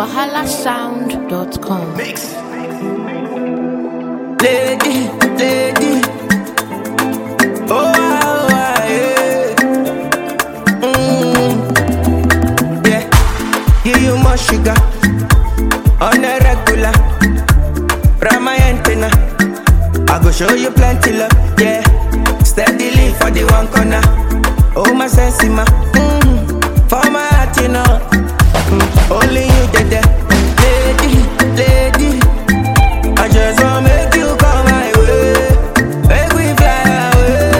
wahalasound.com. Mix. Lady, lady. Oh, yeah. Yeah. Give you more sugar on a regular. Rama antenna. I go show you plenty love, yeah. Steadily for the one corner. Oh, my sense, ma. For my heart, you know. Only you did that. Lady, lady. I just wanna make you come my way. Make we fly away.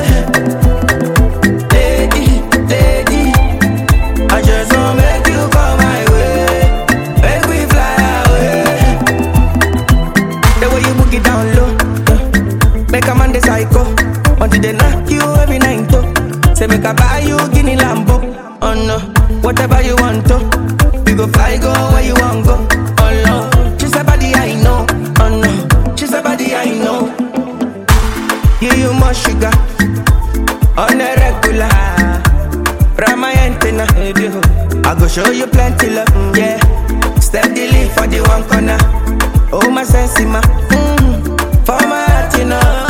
Lady, lady. I just wanna make you come my way. Make we fly away. The way you book it down low, make a man the psycho. Until they knock you every night, though. Say make I buy you Guinea Lambo. Oh no, whatever you want to. We go fly, go where you want go. Oh no, she's a body I know. Oh no, she's a body I know. Give you more sugar on a regular. Rama antenna. I go show you plenty love, yeah. Steadily for the one corner. Oh my sense, ma. For my heart, you know.